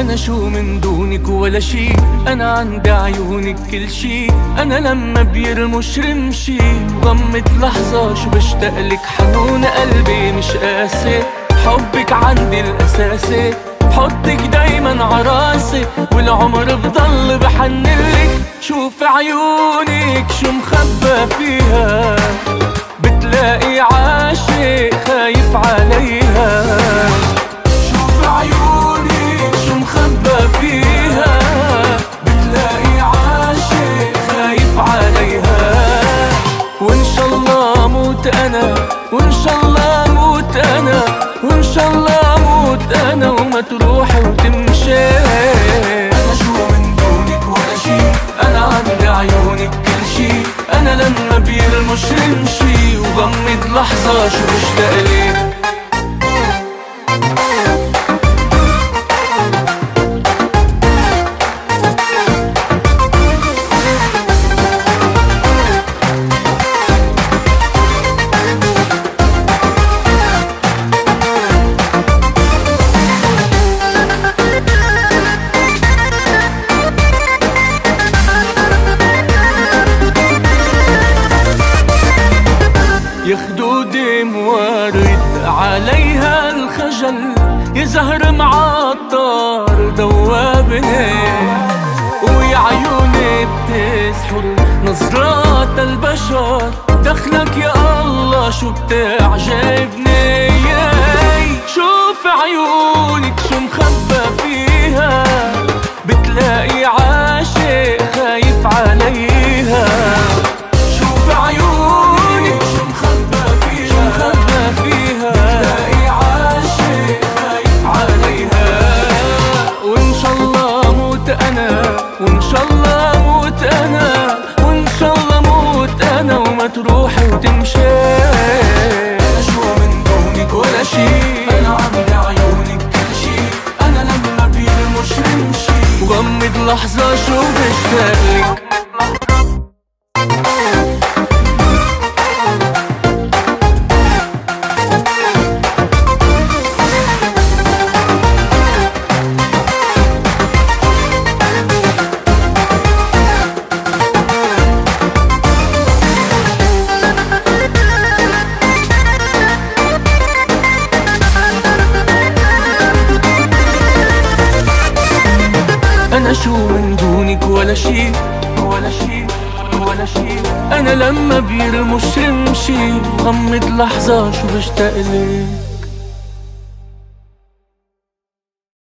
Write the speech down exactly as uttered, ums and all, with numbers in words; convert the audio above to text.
انا شو من دونك ولا شي، انا عندي عيونك كل شي. انا لما بيرمش رمشي وغمض لحظة شو بشتاقلك، حنون قلبي مش قاسي، حبك عندي الاساسي، بحطك دايما عراسي، والعمر بضل بحنلك. شوف عيونك شو مخبى فيها، بتلاقي عاشق خايف عليها. شوف عيونك شو مخبى فيها، بتلاقي عاشق خايف عليها. وان شاء الله موت انا، وان شاء الله موت انا، وان شاء الله موت انا وما تروحي وتمشي. انا شو من دونك ولا شي، انا عندي عيونك كل شي. انا لما بيرمش رمشي وغمض لحظة شو بشتاقلك. يا خدودي موارد عليها الخجل، يا زهر معطر دوابني، ويا عيوني بتسحر نظرات البشر. دخلك يا الله شو بتعجبني، شوف عيونك شو مخبى فيها، بتلاقي عاشق خايف عليها. شوف عيونك شو مخبى فيها، مخبى فيها، بتلاقي عاشق خايف عليها. وان شاء الله موت انا، وان شاء الله موت انا، وان شاء الله موت انا وما تروحي وتمشي. انا شو من دونك ولا شي، انا عندي عيونك كل شي. انا لما بيرمش رمشي وغمض لحظة شو بشتاقلك. أنا شو من دونك ولا شي، ولا شي ولا شي. أنا لما بيرمش رمشي غمض لحظة شو بشتاقلك.